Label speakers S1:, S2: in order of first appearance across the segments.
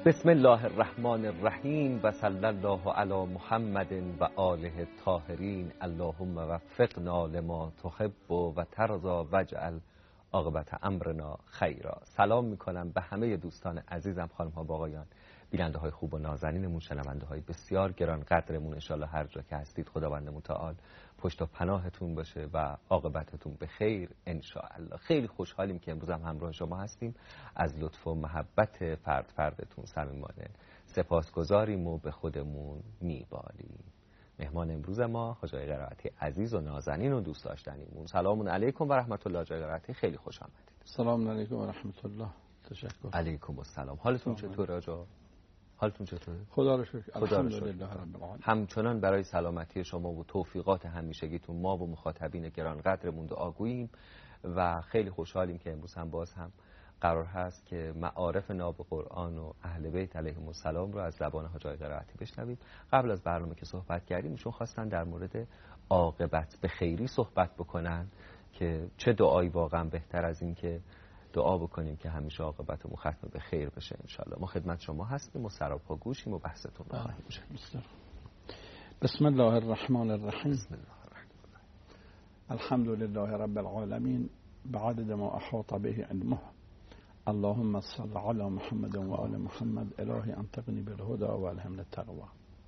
S1: بسم الله الرحمن الرحیم و صلی الله علی محمد و آله الطاهرین. اللهم وفقنا لما تحب و ترضی واجعل عاقبت امرنا خیرا. سلام میکنم به همه دوستان عزیزم، خانم ها و آقایان، بیننده های خوب و نازنینمون، شنونده های بسیار گران قدرمون. انشالله هر جا که هستید خداوند متعال پشت و پناهتون باشه و عاقبتتون به خیر انشاءالله. خیلی خوشحالیم که امروز هم همراه شما هستیم. از لطف و محبت فردتون صمیمانه سپاسگزاریم و به خودمون میبالیم. مهمان امروز ما حاج آقای قرائتی عزیز و نازنین و دوست داشتنیمون. سلام علیکم و رحمت الله. حاج آقای قرائتی خیلی خوش آمدید.
S2: سلام علیکم و رحمت الله. تشکر.
S1: علیکم السلام. حالتون چطوره آقا؟ حالتون چطوره؟
S2: خدا رو شکر. الحمدلله رب العالمین.
S1: همچنان برای سلامتی شما و توفیقات همیشگیتون ما و مخاطبین گرانقدرمون دعاگوییم و خیلی خوشحالیم که امروز هم باز هم قرار هست که معارف ناب قرآن و اهل بیت علیهم السلام رو از زبان حاج آقای قرائتی بشنویم. قبل از برنامه که صحبت کردیم ایشون خواستن در مورد عاقبت به خیری صحبت بکنن که چه دعایی واقعا بهتر از این که دعا بکنیم که همیشه عاقبتمون ختم به خیر بشه انشالله. ما خدمت شما هستیم و سراپا گوشیم و بحثتون رو خواهیم شنید.
S2: بسم الله الرحمن الرحیم.
S1: بسم الله الرحمن الرحیم.
S2: الحمد لله رب العالمین بعدد ما احاط به علمه. اللهم صل علی محمد و آل محمد. الهی انطقنی بالهدى و الهمنا التقوی.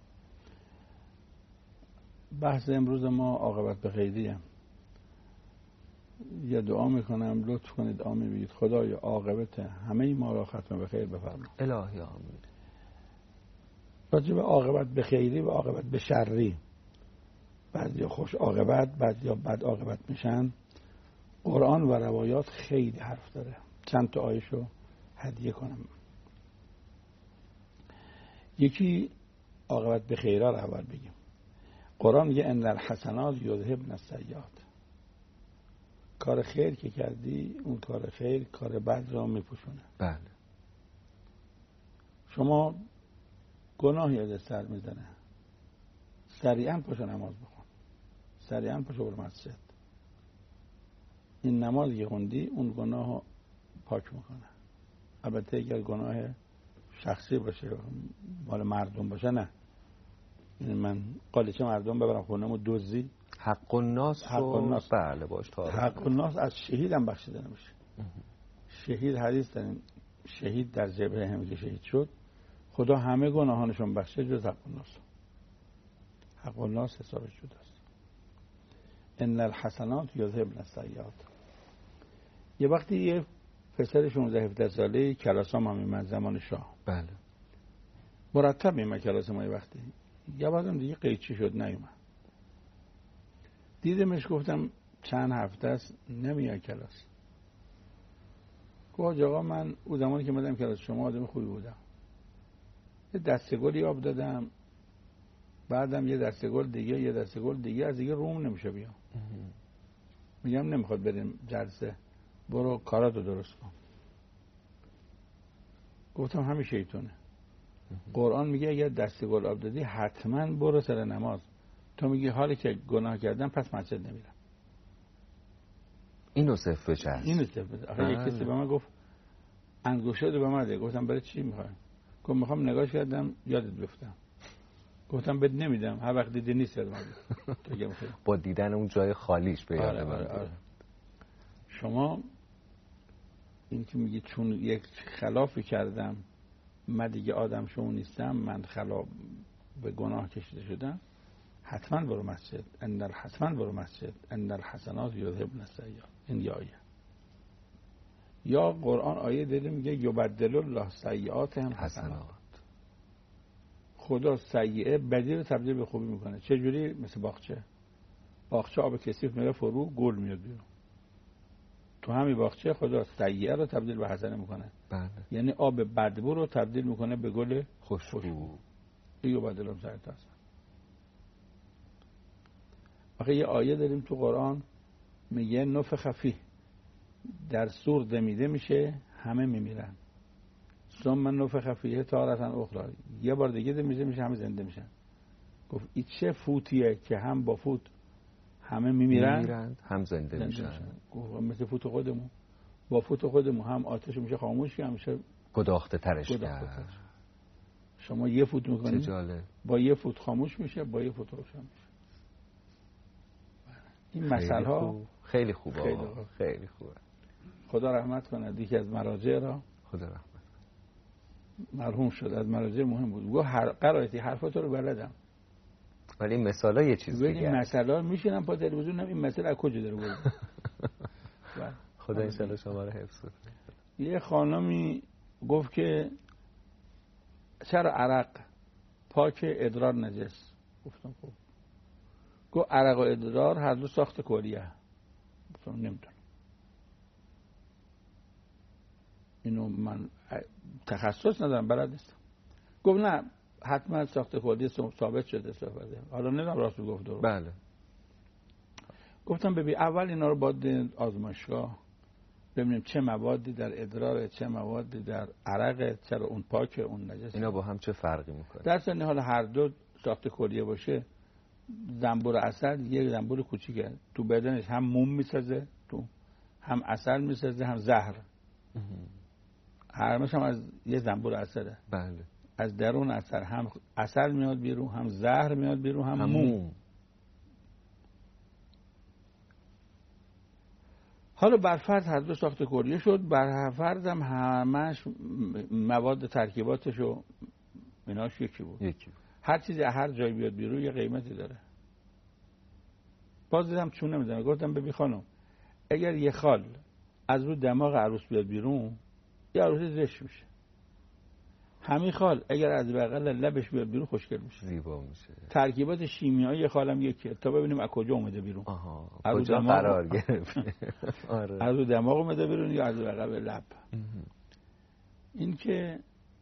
S2: بحث امروز ما عاقبت به خیریه. یه دعا میکنم لطف کنید آمین بگید. خدایا عاقبت همه ما را ختم به خیر بفرما.
S1: الهی آمین.
S2: راجع به عاقبت به خیری و عاقبت به شری، بعضی خوش عاقبت بعضی بد عاقبت میشن، قرآن و روایات خیلی حرف داره. چند تا آیه‌شو هدیه کنم. یکی عاقبت به خیرا رو اول بگیم. قرآن میگه ان الحسنات یذهبن السیئات. کار خیر که کردی اون کار خیر کار بد را میپوشونه.
S1: بله.
S2: شما گناهی از سر میزنه، سریعا پاشو نماز بخون، سریعا پاشو برو مسجد. این نمازی که خوندی اون گناه پاک میکنه. البته اگر گناه شخصی باشه مال مردم باشه نه. یعنی من قالیچه مردم ببرم خونم و دزدی،
S1: حق الناس بله باش تا
S2: حق الناس از شهید هم بخشیده نمیشه. شهید حدیث داریم شهید در جبهه هم که شهید شد خدا همه گناهانشون بخشه جز حق الناس. حق الناس حسابش جداست. ان الحسنات یذهبن السیئات. یه وقتی یه پسر 16-17 ساله کلاسام هم میمد زمان شاه.
S1: بله.
S2: مرتب میمد کلاس ما. یه وقتی یه بعدم دیگه قیچی شد نیومد. دیدمش گفتم چند هفته است نمیاد کلاس. گفت آقا من اون زمانی که اومدم کلاس شما آدم خوبی بودم. یه دسته گلی آب دادم، بعدم یه دسته گل دیگه، یه دسته گل دیگه، از دیگه روم نمیشه بیام. میگم نمیخواد بریم جلسه، برو کاراتو درست کن. گفتم همین شیطونه. قرآن میگه اگر دسته گل آب دادی حتما برو سر نماز. تو میگی حالی که گناه کردم پس مسجد نمیرم.
S1: اینو صرف بچه هست.
S2: اینو صرف بچه. آخه یک کسی به من گفت انگوشه رو به من ده. گفتم برای چی میخوای؟ گفت میخوام نگاش کردم یادت بیفتم. گفتم بد نمیدم، هر وقت دیدی نیست یادم بیاد.
S1: با دیدن اون جای خالیش به یاد من.
S2: آره. شما این که میگی چون یک خلافی کردم من دیگه آدم شما نیستم، من خلاف به گناه کشیده شدم، حتما برو مسجد. حتما برو مسجد. ان الحسنات یذهبن السیئات. این یه آیه. یا قرآن آیه داره میگه یبدل الله سیئاتهم حسنات. خدا سیئه بدی رو تبدیل به خوبی میکنه. چه جوری؟ مثل باغچه آب کثیف میره فرو گل میاد بیرون. تو همین باغچه خدا سیئه رو تبدیل به حسنه میکنه.
S1: بله.
S2: یعنی آب بدبو رو تبدیل میکنه به گل خوشبو. یبدل الله سیئات حسنات. آخه یه آیه داریم تو قرآن میگه نفخ فیه، در سور دمیده میشه همه میمیرن. ثم نفخ فیه تارة اخرى، یه بار دیگه دمیده میشه همه زنده میشن. گفت این چه فوتیه که هم با فوت همه میمیرن
S1: هم زنده میشن.
S2: گفت مثل فوت خودمون. با فوت خودمون هم آتش میشه خاموش، هم میشه
S1: گداخته ترش کرد.
S2: شما یه فوت میکنید
S1: چه جالب.
S2: با یه فوت خاموش میشه، با یه فوت روشن میشه. این مسئله ها
S1: خیلی خوبه. خیلی خوبه.
S2: خدا رحمت کنه. یکی از مراجع را
S1: خدا رحمت
S2: مرحوم شد، از مراجع مهم بود. گفت قرائتی حرفاتو رو بلدم،
S1: ولی این مسئله یه چیز دیگه.
S2: این مسئله میشینم پا تلویزیون، این مسئله از کجا داره بود.
S1: خدا ان شاء الله شما رو حفظ کنه.
S2: یه خانمی گفت که چرا عرق پاک ادرار نجس؟ گفتم خب. گفت عرق و ادرار هر دو ساخت کلیه. گفتم نمیدونم، اینو من تخصص ندارم، بلد نیستم. گفت نه حتما ساخت کلیه ثابت شده استفاده. حالا نمیدونم راست گفت درست.
S1: بله.
S2: گفتم ببین اول اینا رو باید آزمایشگاه ببینیم چه موادی در ادرار، چه موادی در عرق، چرا اون پاکه اون نجسه.
S1: اینا با هم چه فرقی میکنه؟
S2: در صورت حال هر دو ساخت کلیه باشه، زنبور عسل یه زنبور کوچیکه، تو بدنش هم موم میسازه، تو هم عسل میسازه، هم زهر. هرمش هم از یه زنبور عسله.
S1: بله.
S2: از درون عسل هم عسل میاد بیرون، هم زهر میاد بیرون، هم موم. حالا برفرض هر دو ساخت کلیه شد، برفرض هم همش مواد ترکیباتش و ایناش یکی بود. هر چیزی هر جای بیاد بیرون یه قیمتی داره. باز دیدم چون نمیدونم. گفتم ببین خانم، اگر یه خال از رو دماغ عروس بیاد بیرون، یه عروسی زشت میشه. همین خال اگر از بغل لبش بیاد بیرون خوشگل میشه،
S1: زیبا میشه.
S2: ترکیبات شیمیایی خالم یکیه، تا ببینیم از کجا اومده بیرون.
S1: کجا قرار گرفته.
S2: آره. از رو دماغ اومده بیرون یا از بغل لب. این که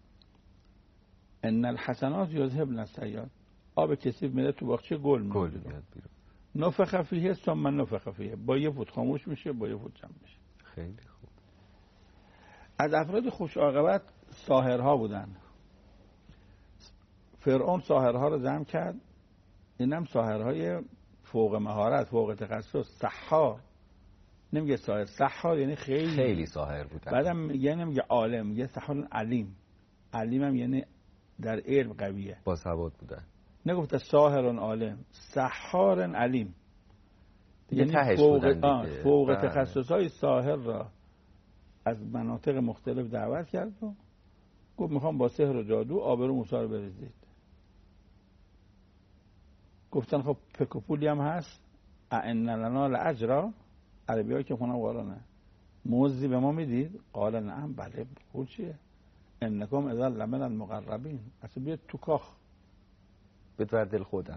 S2: ان الحسنات یذهبن السیئات، آب کثیف میره تو باغچه گل میاد بیرون. نفخ فیه ثم نفخ فیه، با یه فوت خاموش میشه، با یه فوت جمع میشه.
S1: خیلی خوب.
S2: از افراد خوش عاقبت ساحرها بودن. فرعون ساحرها رو جمع کرد. اینم ساحرهای فوق مهارت، فوق تخصص. سحار نمیگه ساحر، سحار یعنی خیلی
S1: ساحر بودن.
S2: بعدم یعنی نمیگه عالم، میگه سحار علیم. علیم هم یعنی در علم قویه،
S1: با سواد بودن.
S2: نگفته ساحر عالم، سحار علیم،
S1: یعنی
S2: فوق تخصصهای ساحر را از مناطق مختلف دعوت کرد و گفت میخوام با سحر و جادو آبرو موسی رو بریزید. گفتن خب پکوپولی هم هست، ان لنا لاجرا، عربی ها که خونم قرآنه، موزی به ما میدید؟ قال نعم، بله. پول چیه؟ انکم اذا لمن المقربین، اصلا بیاد تو کاخ
S1: بدور دل خودم.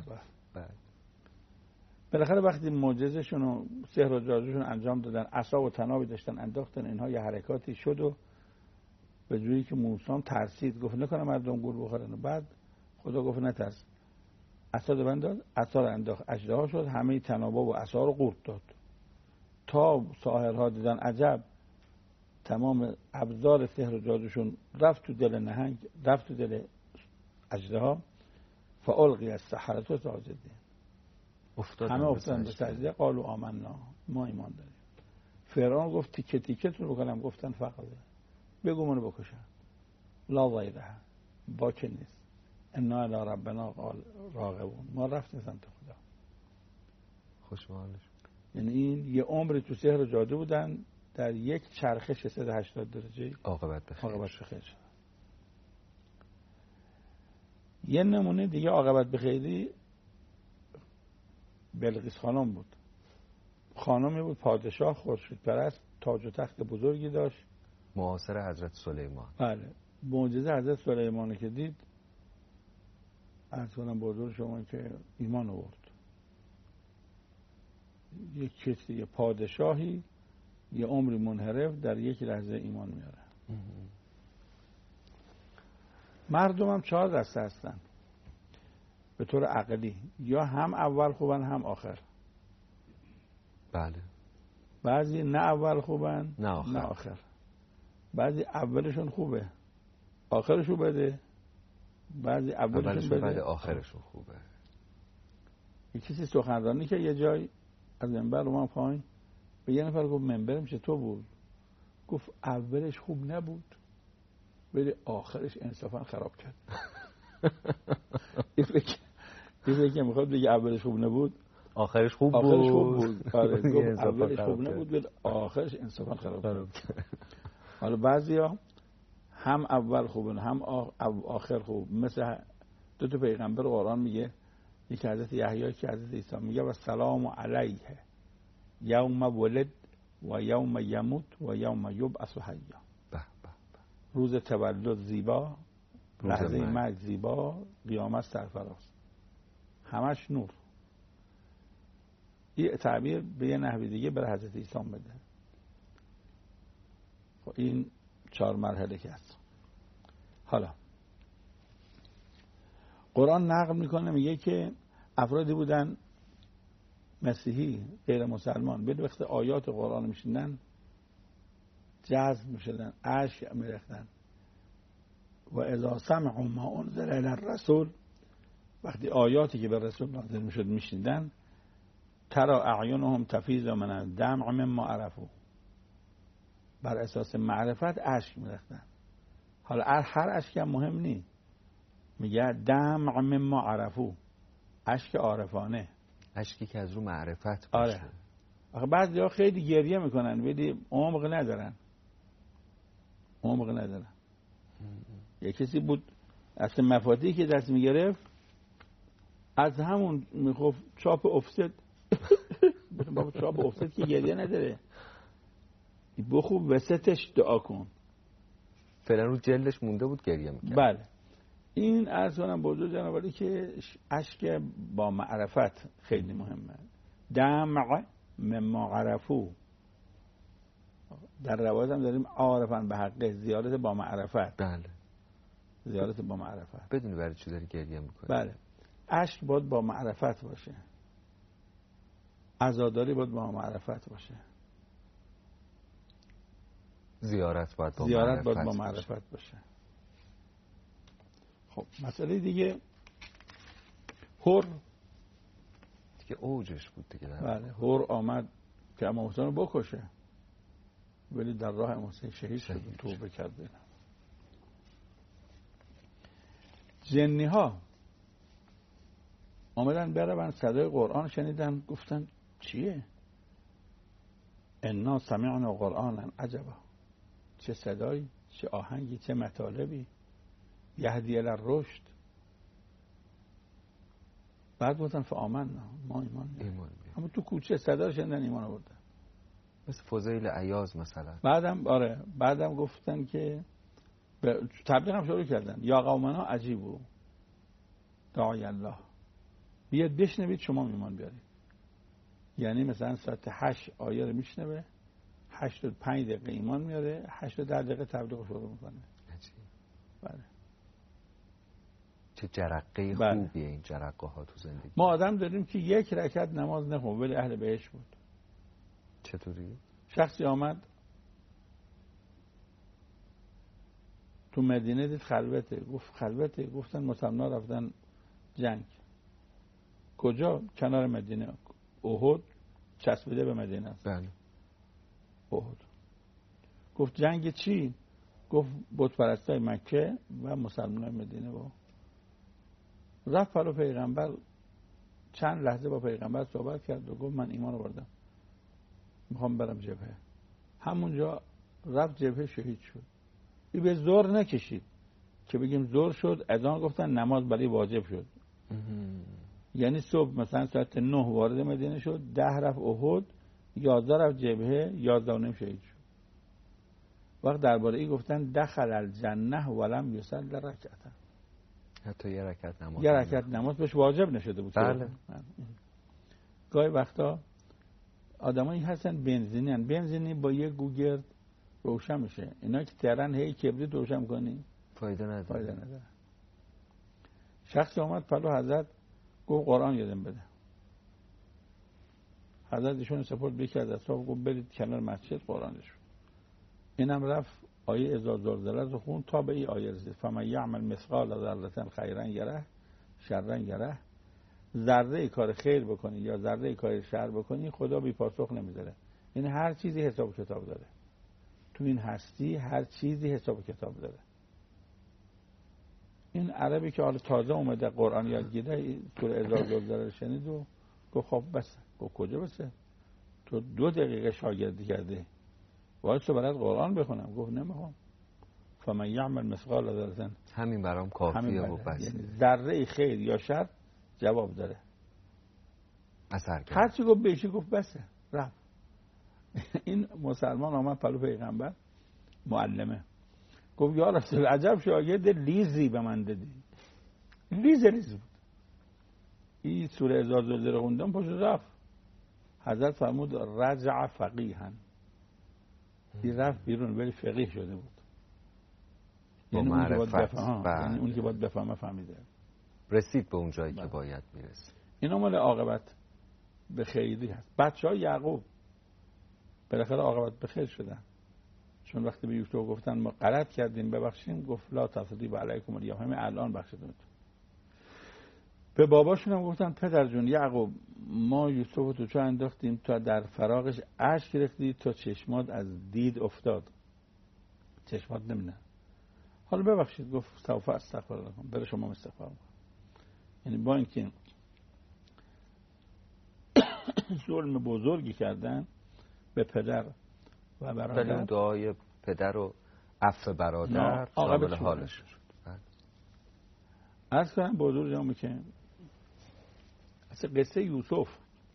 S2: بالاخره وقتی معجزه‌شون و سحر و جادوشون انجام دادن، عصا و طنابی داشتن انداختن، اینها یه حرکاتی شد و به جوری که موسی ترسید، گفت نکنه مردم گول بخورن. و بعد خدا گفت نترس، عصا رو بنداز، عصا رو انداخت، اژدها شد، همه طنابا و عصا رو قورت داد. تا ساحرها دیدن عجب، تمام ابزار سحر و جادوشون رفت تو دل نهنگ، رفت تو دل اژدها، فالقی السحرة ساجدین، همه افتادن به سجده، قالوا آمنا، ما ایمان داریم. فرعون گفت تیکه تیکتون بکنم، گفتن فقط بگو منو بکشن، لا غیره، باکی نیست، انا الی ربنا راغبون، ما رفتیم سمت خدا.
S1: خوشحالش.
S2: یعنی این یه عمری تو سحر و جادو بودن، در یک چرخش 180 درجه
S1: عاقبت بخیر
S2: شد. یه نمونه دیگه عاقبت بخیری بلقیس خانم بود. خانمی بود، پادشاه، خورشید پرست، تاج و تخت بزرگی داشت،
S1: معاصر حضرت سلیمان.
S2: بله. معجزه حضرت سلیمان که دید، اصلا بزرگ شما که ایمان آورد. یک کسی، یه پادشاهی یه عمری منحرف در یک لحظه ایمان میاره. مردم هم 4 دسته هستن به طور عقلی، یا هم اول خوبن هم آخر.
S1: بله.
S2: بعضی نه اول خوبن
S1: نه
S2: آخر. بعضی اولشون خوبه آخرشون بده، بعضی اولشون بده
S1: آخرشون خوبه.
S2: یه کسی سخنرانی که یه جای از منبر اومد پایین، به یه نفر گفت منبرم چطور بود؟ گفت اولش خوب نبود ولی آخرش انصافا خراب کرد. این فکر میخواد بگه اولش خوب نبود
S1: آخرش خوب بود.
S2: آخرش خوب بود. آره گفت اولش خوب نبود ولی آخرش انصافا خراب کرد. حالا بعضیا هم اول خوبه هم آخر خوب. مثل دو تا پیغمبر قرآن میگه، یکی حضرت یحیی که حضرت عیسی، میگه و سلام علیه یوم ولد و یوم یموت و یوم یبعث حیا. روز تولد زیبا، لحظه مرگ زیبا، قیامت سرفراز، همش نور. یه تعبیر به یه نحوی دیگه برای حضرت عیسی بده. خب این 4 مرحله که هست. حالا قرآن نقل میکنه، میگه که افرادی بودن مسیحی غیر مسلمان، به وقت آیات قرآن میشنن جذب میشدن، اشک میریختن. و اذا سمعوا ما انزل الی الرسول، وقتی آیاتی که به رسول نازل میشد میشنیدن، ترى اعینهم تفیض من الدمع مما عرفوا، بر اساس معرفت اشک میریختن. حالا هر اشک هم مهم نیست، میگه دمع مما عرفوا، اشک عارفانه،
S1: اشکی که از رو معرفت باشه.
S2: آره. آخه بعضیا خیلی گریه میکنن ولی عمق ندارن. یه کسی بود اصلا مفاتیحی که دست میگرفت از همون میخوف چاپ افتاد. بابا چاپ افتاد که گریه نداره، بخوب وسطش دعا کن.
S1: فعلا رو جلدش مونده بود گریه میکرد.
S2: بله. این عرض کنم بزرگ جنابالی که اشک با معرفت خیلی مهمه. دمع مما عرفو، در روایت هم داریم عارفن به حقه، زیارت با معرفت.
S1: بله.
S2: زیارت با معرفت.
S1: بدونی برای چی داری گریه میکنی.
S2: بله. اشک باید با معرفت باشه، عزاداری باید با معرفت باشه،
S1: زیارت باید با
S2: معرفت باشه. خب مسئله دیگه هور
S1: دیگه اوجش بود دیگه.
S2: بله. هور آمد که امام حسین رو بکشه ولی در راه امام حسین شهید شد و توبه کرد. جنی ها آمدن برون صدای قرآن شنیدن، گفتن چیه؟ انا سمعنا قرآنا عجبا، چه صدایی، چه آهنگی، چه مطالبی، یهدی الی الرشد. بعد گفتن فآمنا، ما ایمان بیاریم. اما تو کوچه صدا شنیدن ایمان آوردن.
S1: مثل فضیل عیاض مثلا.
S2: بعدم گفتن که تبلیغ هم شروع کردن، یا قومنا عجیبو داعی الله، بیاد بشنوید شما ایمان بیارید. یعنی مثلا ساعت 8 آیه رو میشنوه، 8 تا 5 دقیقه ایمان میاره، 8 تا 10 دقیقه تبلیغ شروع میکنه.
S1: عجیب.
S2: بله.
S1: چه جرقه خوبیه این جرقه ها تو زندگی.
S2: ما آدم داریم که 1 رکعت نماز نخونه ولی اهل بهشت بود.
S1: چطوری؟
S2: شخصی آمد تو مدینه دید خلوته، گفت خلوته، گفتن مسلمان رفتن جنگ. کجا؟ کنار مدینه. احد چسبیده به مدینه است.
S1: بله.
S2: احد. گفت جنگ چی؟ گفت بت پرستای مکه و مسلمانای مدینه. با رفت پلو پیغمبر، چند لحظه با پیغمبر صحبت کرد و گفت من ایمان آوردم، میخوام برم جبهه. همونجا رفت جبهه، شهید شد. این به زور نکشید که بگیم زور شد، اذان گفتن نماز برای واجب شد. یعنی صبح مثلا ساعت 9 وارد مدینه شد، 10 رفت احد، 11 رفت جبهه، 11 و نیم شهید شد. وقت درباره این گفتن دخل الجنه ولم یصلی رکعتا،
S1: حتی یه رکعت
S2: نماز بهش واجب نشده بود.
S1: بله.
S2: گاهی وقتا آدمایی هستن بنزینی با یه گوگرد روشن میشه، اینا که ترن هی کبریت روشن کنی
S1: فایده نداره.
S2: شخصی آمد پلو حضرت، گفت قرآن یادم بده. حضرت ایشون سپورت بکرد از صاحب، گفت برید کنار مسجد قرآنشون. اینم رفت آیه اذا زلزله رو خون تا به این آیه رسید، فمن یعمل مثقال ذره خیرا یره شرا یره. ذره کار خیر بکنی یا ذره کار شر بکنی خدا بی پاسخ نمیذاره. این هر چیزی حساب کتاب داره تو این هستی، هر چیزی حساب کتاب داره. این عربی که حالا تازه اومده قرآن یاد گیره سوره اذا زلزله شنید و گفت خب بس. گفت کجا بسه؟ تو 2 دقیقه شاگردی کرده واسه برات قرآن بخونم. گفت نمیخوام. فمن یعمل مثقال ذره،
S1: همین برام کافیه و بس.
S2: یعنی ذره خیر یا شر جواب داره.
S1: اثر کرد.
S2: هر چی گفت بهشی گفت بسه رفت. این مسلمان آمد پلو پیغمبر معلمه گفت یا رسول عجب شاگرد لیزی به من دادی. لیز بود. این سوره اذا زلزله خوندم پشت رفت. حضرت فرمود رجع فقیها. این رفت بیرون ولی فقیه شده بود. یعنی اون که باید بفهمه فهمیده.
S1: رسید به اون جایی که باید میرسید.
S2: اینا مال عاقبت به خیری هست. بچه‌های یعقوب بالاخره عاقبت به خیر شدن، چون وقتی به یوسف گفتن ما غلط کردیم ببخشیم، گفت لا تثریب علیکم الیوم، همین الان بخشیدم. به باباشون هم گفتن پدر جون یعقوب ما یوسف رو تو چاه انداختیم تا در فراغش اشک ریختی تا چشمات از دید افتاد، چشمات نمی‌بینه. حالا ببخشید. گفت سوف استغفر لكم، بره شما استغفار کن. یعنی با اینکه ظلم بزرگی کردن به پدر و برادر،
S1: اون دعای پدر و عفو برادر شامل حالش شد.
S2: عرض کنم بزرگ جامعه که اصلا قصه یوسف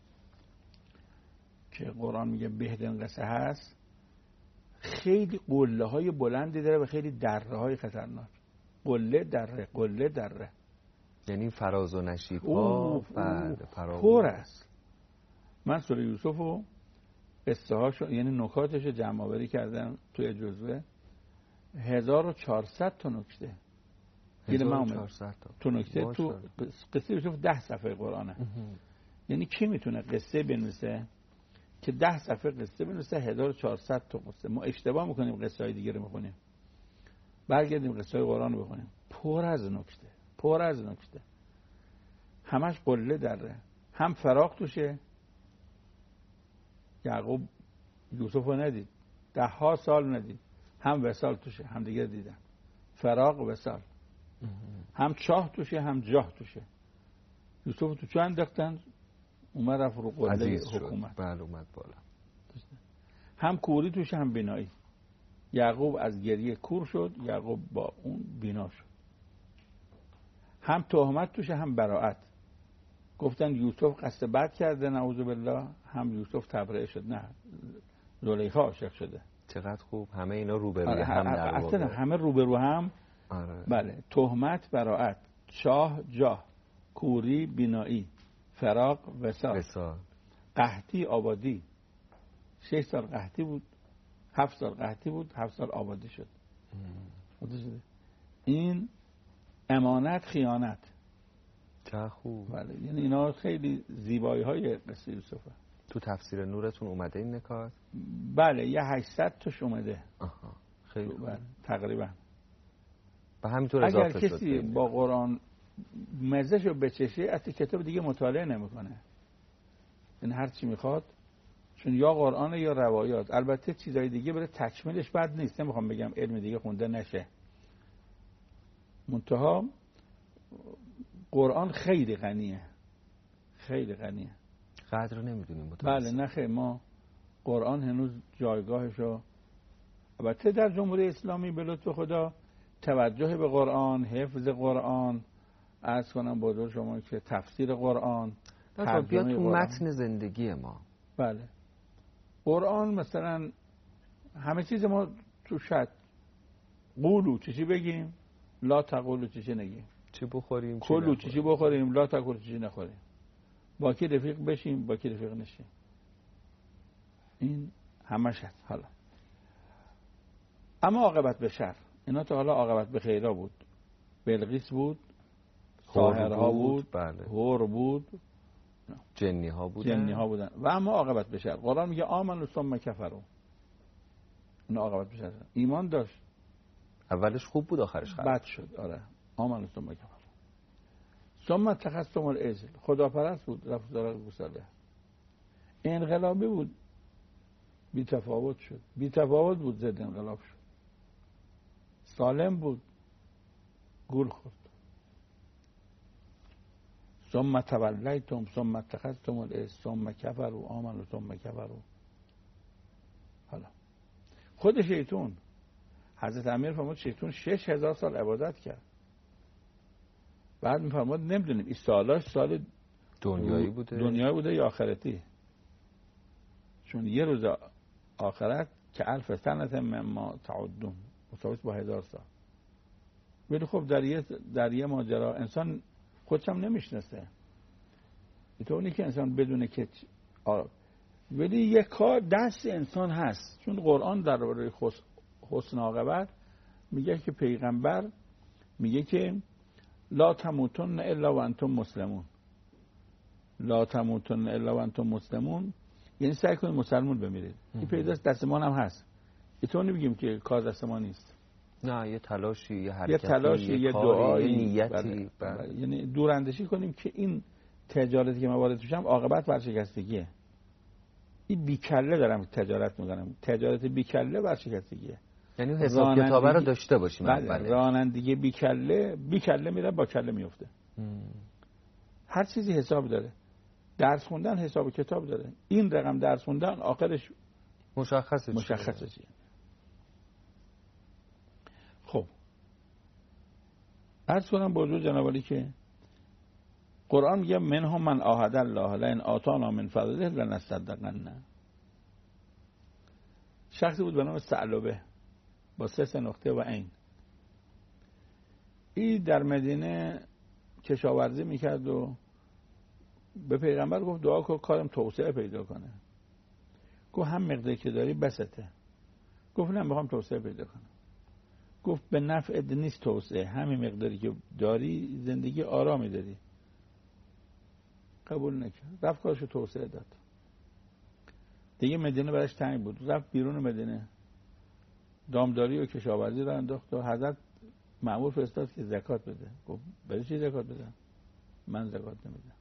S2: که قرآن میگه بهترین قصه هست، خیلی قله های بلندی داره و خیلی دره های خطرناک. قله دره قله دره،
S1: یعنی فراز و نشیب ها
S2: پر است. من سوره یوسف و قصه هاشو یعنی نکاتش جمع آوری کردم توی جزوه 1400 تا نکته.
S1: 1400
S2: تا نکته تو قصه یوسف 10 صفحه قرآنه. یعنی کی میتونه قصه بنویسه که 10 صفحه قصه بنویسه 1400 تا قصه؟ ما اشتباه میکنیم قصه های دیگه رو میخونیم. برگردیم قصه های قرآن رو بخونیم، پر از نکته، پر از نکته، همش قله دره. هم فراق توشه. یعقوب یوسف رو ندید، 10 سال ندید. هم وصال توشه، هم دیگه دیدن فراق و وصال. هم چاه توشه هم جاه توشه. یوسف تو چاه انداختن، اومد رفت رو قله حکومت.
S1: بله اومد بالا.
S2: هم کوری توشه هم بینایی. یعقوب از گریه کور شد، یعقوب با اون بینا شد. هم تهمت توشه هم براءت. گفتن یوسف قصد بد کرده نعوذ بالله، هم یوسف تبرئه شد. نه، زلیخا عاشق شده.
S1: چقدر خوب همه اینا روبروی هم در واقع.
S2: اصلا همه روبرو هم.
S1: آره.
S2: بله، تهمت براءت، چاه جاه، کوری بینایی، فراق وصال، قحطی آبادی. 6 سال قحطی بود، 7 سال قحطی بود، 7 سال آبادی شد. این امانت خیانت.
S1: چه خوب.
S2: بله، یعنی اینا خیلی زیبایی های قصه یوسفه.
S1: تو تفسیر نورتون اومده این نکات؟
S2: بله، یه 800 تاش اومده.
S1: آها، خیلی
S2: بله، تقریبا.
S1: به همینطور اضافه شد.
S2: اگر کسی با قرآن مزهشو بچشه اصلا کتاب دیگه مطالعه نمیکنه. این هر چی میخواد، چون یا قرآن یا روایات. البته چیزای دیگه برای تکمیلش بد نیست، نمیخوام بگم علم دیگه خونده نشه، منتها قرآن خیلی غنیه، خیلی غنیه.
S1: قدر نمیدونیم.
S2: بله، نخیر، ما قرآن هنوز جایگاهشو، البته در جمهوری اسلامی به لطف خدا توجه به قرآن، حفظ قرآن، عرض کنم بزرگ شما که تفسیر قرآن،
S1: بیاد تو متن زندگی ما.
S2: بله، قرآن مثلا همه چیز ما تو شد قولو چی بگیم، لا تقولو چی نگیم،
S1: چی بخوریم
S2: کلو چی بخوریم، لا تقولو چی نخوریم، با کی رفیق بشیم با کی رفیق نشیم. این همش هست. حالا اما عاقبت به شر، اینا تا حالا عاقبت به خیرها بود. بلقیس بود، ساحرها بود،
S1: بله،
S2: هور بود،
S1: جنی ها بودن.
S2: و اما عاقبت به شر. قرآن میگه آمنوا ثم کفروا. اون عاقبت به شر. ایمان داشت،
S1: اولش خوب بود آخرش خراب
S2: بد شد. آره، آمنوا ثم کفروا. ثم اتخذتم العجل، خداپرست بود، رفت سراغ گوساله. انقلابی بود، بی تفاوت شد. بی تفاوت بود، زد انقلاب شد. سالم بود، گول خورد. ثم تولیتم ثم اتخذتم العجل ثم کفروا آمنوا ثم کفروا. حالا خود شیطان، حضرت امیر فرمود شیطان 6000 سال عبادت کرد، بعد میفرماد نمیدونیم این سالاش سال
S1: دنیایی
S2: بوده یا آخرتی، چون یه روز آخرت که 1000 سنه مما تعدون مساوی با 1000 سال. ولی خب در یه ماجرا انسان خودش هم نمیشناسه، اینطوری که انسان بدونه که ولی یک کار دست انسان هست، چون قرآن درباره حسن عاقبت میگه که پیغمبر میگه که لا تموتن الا و انتم مسلمون، لا تموتن الا و انتم مسلمون، یعنی سعی کنید مسلمون بمیرید. این پیداست دست ما هم هست، اینطوری بگیم که کار دست ما نیست،
S1: نه یه تلاشی، یه حرکتی،
S2: یه دعایی،
S1: یه نیتی،
S2: یعنی دوراندیشی کنیم که این تجارتی که ما وارد میشم عاقبت ورشکستگیه. این بیکله دارم تجارت میکنم، تجارت بیکله ورشکستگیه.
S1: یعنی حساب کتابه رو داشته باشیم.
S2: رانندگی بیکله میره با کله میفته. هر چیزی حساب داره، درس خوندن حساب کتاب داره، این رقم درس خوندن آخرش مشخصه چیه. خب عرض کنم بزرگ جناب عالی که قرآن میگه منهم من عاهد الله لئن آتانا من فضله لنصدقن. شخصی بود به نام ثعلبه با 3 نقطه و عین. این در مدینه کشاورزی میکرد و به پیغمبر گفت دعا کن کارم توسعه پیدا کنه. گفت هم مقداری که داری بسته. گفت نه میخوام توسعه پیدا کنم. گفت به نفع نیست توسعه، همین مقداری که داری زندگی آرامی داری. قبول نکرد، رفت کارشو توسعه داد. دیگه مدینه براش تنگ بود، رفت بیرون مدینه دامداری و کشاورزی رو انداخت و حضرت مأمور فرستاد که زکات بده. گفت برای چی زکات بدم؟ من زکات نمیدم.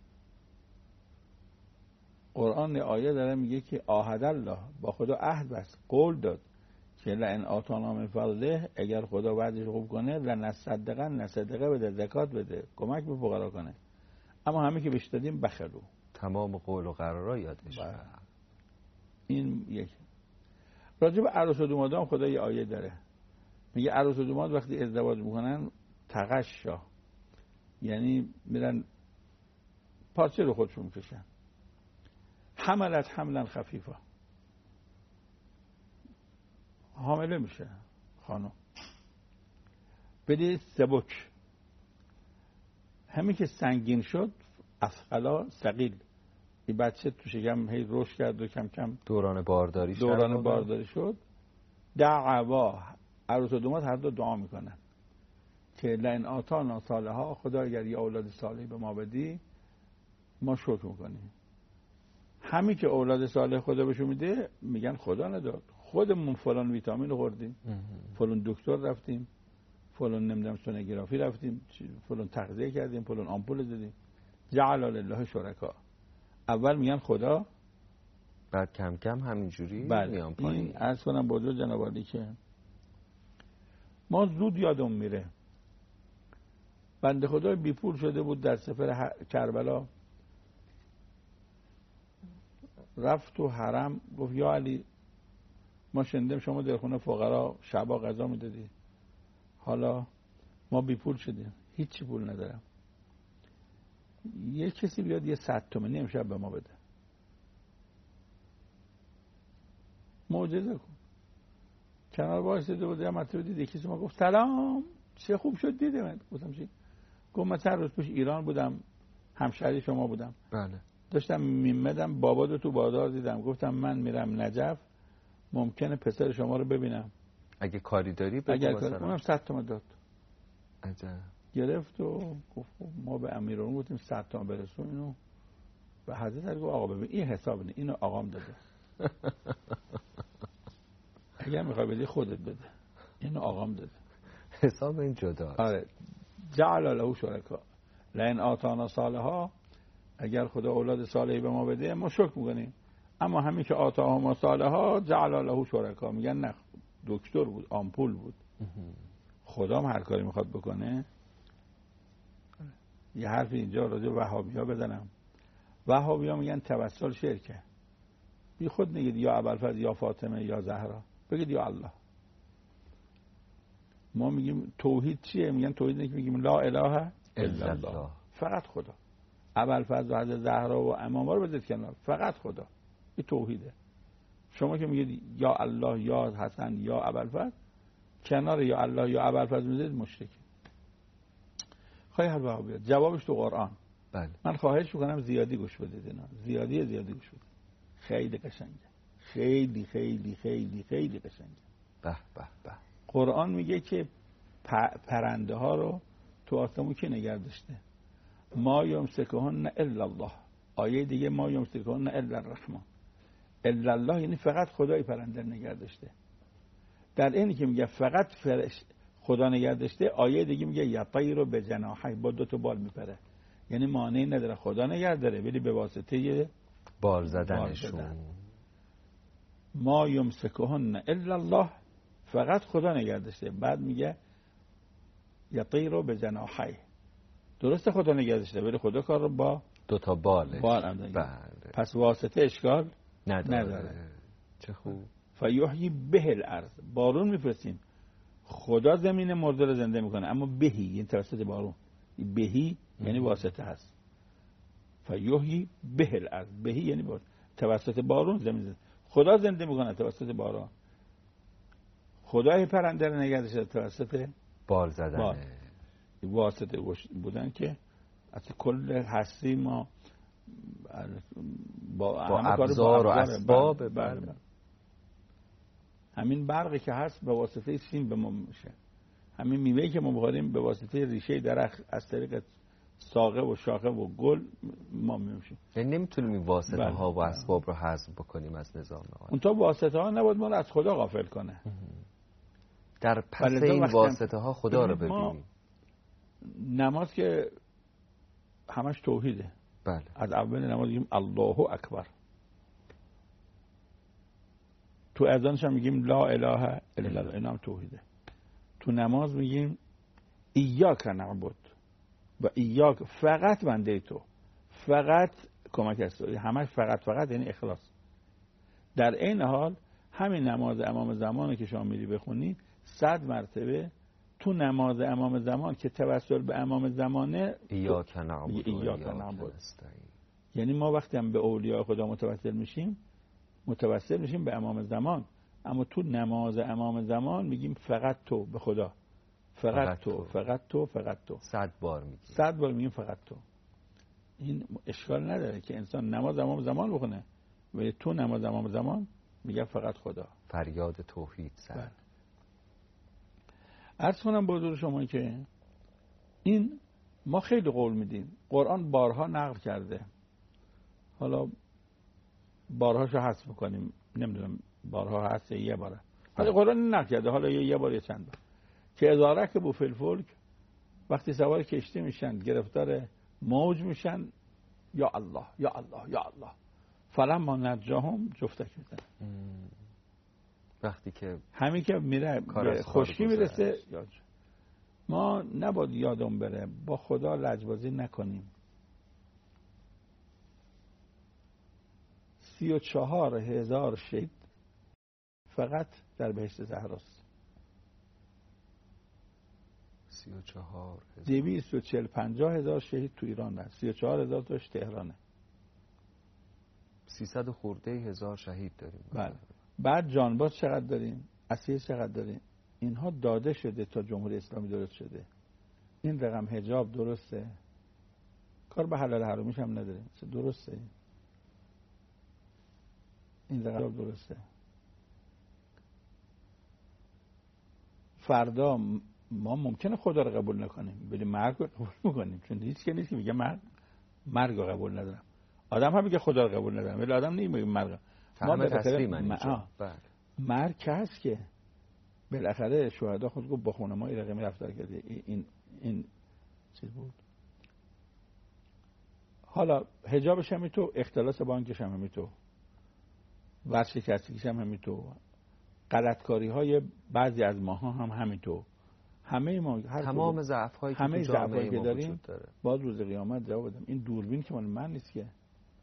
S2: قرآن آیه داره میگه که عاهد الله، با خدا عهد بست، قول داد که لئن آتانا من فضله، اگر خدا وعدش خوب کنه لنصدقن، صدقه بده، زکات بده، کمک به فقرا کنه. اما همه که بهش دادیم بخلو،
S1: تمام قول و قرارا یادش.
S2: این یک. راجع به عروس و دوماد هم خدا یه آیه داره، میگه عروس و دوماد وقتی ازدواج میکنن تغشا، یعنی میرن پارچه رو خودشون میکشن. حملت حملا خفیفا، حامله میشه خانم. بدید سبک، همین که سنگین شد اثقلا ثقیل. این بچه تو شکم هی رشد کرد و کم کم
S1: دوران بارداری
S2: شد. دعوا، عروس و دوماد هر دو دعا میکنن که لئن آتانا صالحا، خدا اگر یه اولاد صالح به ما بدی ما شکر میکنیم. همین که اولاد صالح خدا بهشون میده میگن خدا نداد، خودمون فلان ویتامین رو خوردیم، فلان دکتر رفتیم، فلان نمیدونم سونوگرافی رفتیم، فلان تغذیه کردیم، فلان آمپول زدیم. جعل لله شرکا. اول میگن خدا،
S1: بعد کم کم همینجوری میان پایین.
S2: این عرض کنم بزرگ جناب عالی که ما زود یادم میره بنده خدا بی پول شده بود در سفر کربلا، رفت تو حرم گفت یا علی ما شنیدیم شما در خونه فقرا شبا غذا میدادی، حالا ما بی پول شدیم، هیچی پول ندارم، یه کسی بیاد یه 100 تومانی امشب به ما بده، معجزه کن. کنار وایساده بود، یه مرتبه دید کسی ما گفت سلام چه خوب شد دیدم. گفتم چی؟ گفت من چند روز پیش ایران بودم، همشهری شما بودم،
S1: بله،
S2: داشتم میمدم بابا تو بازار دیدم، گفتم من میرم نجف ممکنه پسر شما رو ببینم،
S1: اگه کاری داری بگو.
S2: اگر کاری کنم 100 تومن داد.
S1: عجب.
S2: گرفت و گفت ما به امیرالمومنین گفتیم 100 تومن برسون اینو به حضرت. گفت آقا ببین این حساب نه، اینو آقام داده، اگر میخوای بدی خودت بده، اینو آقام داده،
S1: حساب این جداست.
S2: آره. جعل له شرکا لئن آتانا صالحا، اگر خدا اولاد صالحی به ما بده ما شکر میکنیم، اما همین که آتاهما صالحا جعل له شرکا، میگن نه دکتر بود، آمپول بود. خدا هم هر کاری میخواد بکنه. یه حرف اینجا راجع به وهابی‌ها بزنم. وهابی‌ها میگن توسل شرکه. بی خود نگید یا ابوالفضل یا فاطمه یا زهرا، بگید یا الله. ما میگیم توحید چیه؟ میگن توحید اینه که میگیم لا اله الا الله، فقط خدا. ابوالفضل و حضرت زهرا و اماما رو بذارید کنار، فقط خدا. این توحیده. شما که میگید یا الله یا حسن یا ابوالفضل، کنار یا الله یا ابوالفضل میذارید مشرکی. خواهی هر وهابیت جوابش تو قرآن.
S1: بله.
S2: من خواهش میکنم زیادی گوش بدید اینا، زیادی گوش بدید. خیلی قشنگه، خیلی خیلی خیلی خیلی قشنگه.
S1: به به به.
S2: قرآن میگه که پرنده ها رو تو آسمون کی نگه داشته؟ ما یمسکهن الا الله. آیه دیگه ما یمسکهن الا الرحمن. الا الله یعنی فقط خدای پرنده نگه داشته. در اینی که میگه فقط خدا نگه داشته، آیه دیگه میگه یطیر بجناحی، با 2 تا بال میپره. یعنی مانعی نداره خدا نگه داره، ولی به واسطه
S1: بال زدنشون.
S2: ما یمسکهن الا الله، فقط خدا نگه داشته. بعد میگه یطیر بجناحی، درسته خدا نگه داشته ولی خدا کار رو با
S1: 2 تا بالش.
S2: بله. پس واسطه اشکال
S1: نداره. چه خوب.
S2: فیحیی به الارض، بارون میفرستیم. خدا زمین مرده رو زنده میکنه، اما بهی یعنی توسط بارون. بهی یعنی واسطه هست. فیحیی به الارض، بهی یعنی توسط بارون زمین زنده. خدا زنده میکنه توسط بارون. خدای پرنده رو نگه داشته توسط
S1: بال زدن.
S2: واسطه بودن که از کل هستی ما با
S1: ابزار و اسباب. بله.
S2: همین برقی که هست به واسطه سیم به ما میشه. همین میوه‌ای که ما بخوریم به واسطه ریشه درخت از طریق ساقه و شاخه و گل ما میشیم.
S1: یعنی نمیتونیم این واسطه ها و اسباب رو حذف بکنیم از نظام.
S2: اون تا واسطه ها نباید ما رو از خدا غافل کنه.
S1: در پس این واسطه ها خدا رو ببینیم.
S2: نماز که همش توحیده.
S1: بله.
S2: از اول نماز میگیم الله اکبر. تو اذانش هم میگیم لا اله الا الله، اینا هم توحیده. تو نماز میگیم ایاک نعبد و ایاک، فقط بنده تو، فقط کمک است. همش فقط یعنی اخلاص. در این حال همین نماز امام زمانی که شما میری بخونی 100 مرتبه تو نماز امام زمان که توسل به امام زمانه
S1: ایاک نعبد و ایاک
S2: نستعین. یعنی ما وقتی هم به اولیاء خدا متوسل میشیم به امام زمان، اما تو نماز امام زمان میگیم فقط تو به خدا، فقط تو
S1: 100 بار میگیم.
S2: 100 بار میگیم فقط تو. این اشکال نداره که انسان نماز امام زمان بخونه ولی تو نماز امام زمان میگه فقط خدا.
S1: فریاد توحید سر.
S2: عرض کنم به حضور شما که این ما خیلی قول میدیم. قرآن بارها نقل کرده، حالا بارهاشو حذف میکنیم، نمیدونم بارها هست یه باره. حالا قرآن نقل کرده، حالا یه بار یه چند بار که ازاره که بو فلفلک وقتی سوار کشتی میشن گرفتار موج میشن یا الله یا الله یا الله فلما نجاهم جفتک میزنن.
S1: وقتی که
S2: همین که میره خشکی میرسه ما نباید یادم بره با خدا لجبازی نکنیم. 34,000 شهید فقط در بهشت زهراست. 240-50,000 شهید تو ایران هست. 34,000 تاش تهرانه.
S1: 300 خورده هزار شهید داریم.
S2: بله. بعد جانباز چقدر داریم؟ اسیر چقدر داریم؟ اینها داده شده تا جمهوری اسلامی درست شده. این رقم حجاب درسته؟ کار به حلال حرامیش هم نداریم. درسته؟ این رقم درسته؟ فردا ما ممکنه خدا رو قبول نکنیم ولی مرگ رو قبول میکنیم، چون هیچ که نیست که میگه مرگ رو قبول ندارم. آدم هم میگه خدا رو قبول ندارم ولی آدم نمیگه مرگ.
S1: ما به تسلیم
S2: مرگ که هست که بالاخره شهدا خود گفت با خون ما این رقمی رفتار کرده. این چیز بود. حالا حجابش هم تو، اختلاس بانکش هم تو، ورشکستگیش هم تو، غلطکاری های بعضی از ماها هم همینطور، همه ما
S1: تمام ضعف‌هایی که تو جامعه ما وجود داره
S2: باز روز قیامت جواب بدم. این دوربین که مال من نیست که.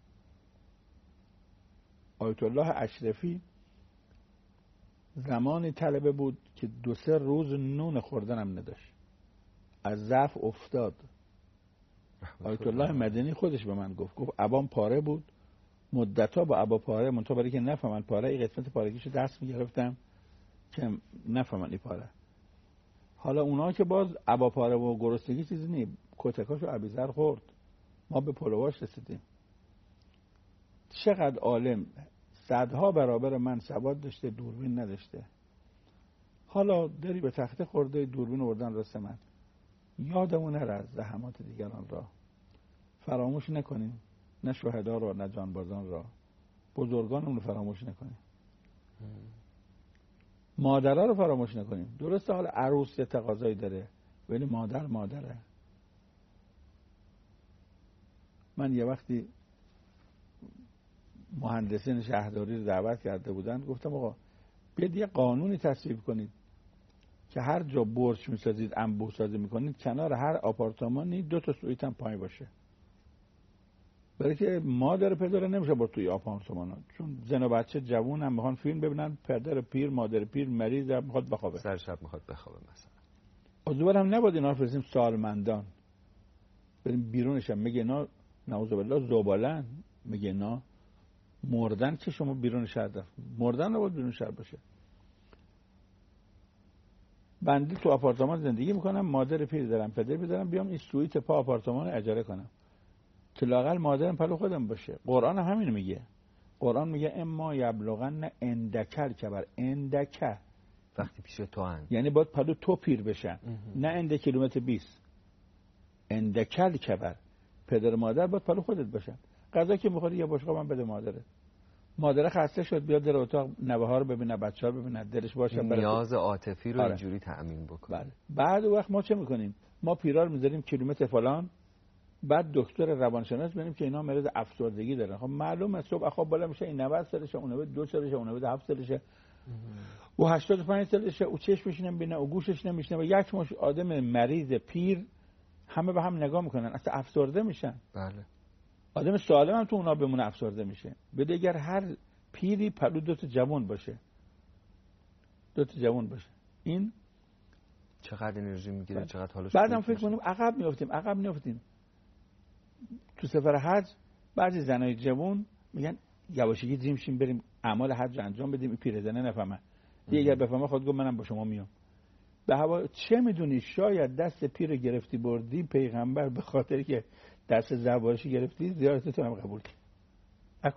S2: آیت الله اشرفی زمانی طلبه بود که 2-3 روز نون خوردن هم نداشت، از ضعف افتاد. آیت الله مدنی خودش به من گفت عبام پاره بود، مدت‌ها با عبا پاره، منتها برای که نفهمن پاره، این قسمت پارگیشو دست می‌گرفتم که نفهمن این پاره. حالا اونا که باز عبا پاره و گرسنگی چیزی نیست، کتکاشو ابیذر خورد، ما به پلواش رسیدیم. چقدر عالم صدها برابر من سواد داشته، دوربین نداشته. حالا داری به تخته خورده، دوربین آوردن راست من. یادمون نره از زحمات دیگران را، فراموش نکنیم، نه شهدا را نه جانبازان را، بزرگانمون رو فراموش نکنیم، مادرها رو فراموش نکنیم. درسته حالا عروس یه تقاضایی داره ولی مادره. من یه وقتی مهندسین شهرداری رو دعوت کرده بودن، گفتم آقا بیاید یه قانونی تصویب کنید که هر جا برج میسازید، انبوه سازی میکنید، کنار هر آپارتمانی 2 تا سویت هم پای باشه، برای که مادر پدر نمیشه با توی آپارتمان، چون زن و بچه جوون هم میخوان فیلم ببینن، پدر پیر مادر پیر مریض هم میخواد بخوابه،
S1: سر شب میخواد بخوابه مثلا.
S2: عضوبر هم نباید اینا رو فرستیم سالمندان، بریم بیرونش هم میگه اینا نعوذ بالله زبالن، میگه اینا مردن که شما بیرون شهر دارید، مردن نباید بیرون شهر باشه. بنده تو آپارتمان زندگی میکنم، مادر پیر دارم پدر دارم، بیام این سویت پا آپارتمان اجاره کنم که لااقل مادرم پلو خودم باشه. قرآن هم همین میگه. قرآن میگه اما یبلغن اندکل کبر، اندکه
S1: وقتی پیش تو هن،
S2: یعنی باید پلو تو پیر بشن، نه اند کیلومتر 20. اندکل کبر، پدر مادر باید پلو خودت باشن. غذا که میخوری یه بشقاب من بده مادره. مادر خسته شد بیاد در اتاق نوه ها رو ببینه، بچه ها رو ببینه، دلش باشه
S1: نیاز عاطفی رو اینجوری تأمین بکنه.
S2: بله. بعد وقت ما چه میکنیم؟ ما پیرا رو میذاریم کیلومتر فلان، بعد دکتر روانشناس ببینیم که اینا مریض افسردگی دارن. خب معلومه صبح خواب بالا میشه این 90 سالشه، اون 92 سالشه، اون 97 سالشه، او 85 سالشه، او چشمش نمیبینه، او گوشش نمیشنوه. یک مش آدم مریض پیر همه به هم نگاه میکنن، اصلا افسرده میشن.
S1: بله.
S2: آدم سالم هم تو اونا بمونه افسرده میشه. بده اگر هر پیری پلو 2 تا جوان باشه، 2 تا جوان باشه، این
S1: چقدر انرژی میگیره، چقدر حالش.
S2: بعدم فکر کنیم عقب میافتیم. تو سفر حج بعضی زنای جوان میگن یواشکی جیم شیم بریم اعمال حج انجام بدیم، این پیرزنه نفهمه. دیگه بفهمه خود گفت منم با شما میام. به هوا چه میدونی، شاید دست پیر گرفتی بردی پیغمبر به خاطر که دست زوارشی گرفتی زیارتت هم قبول کرد. از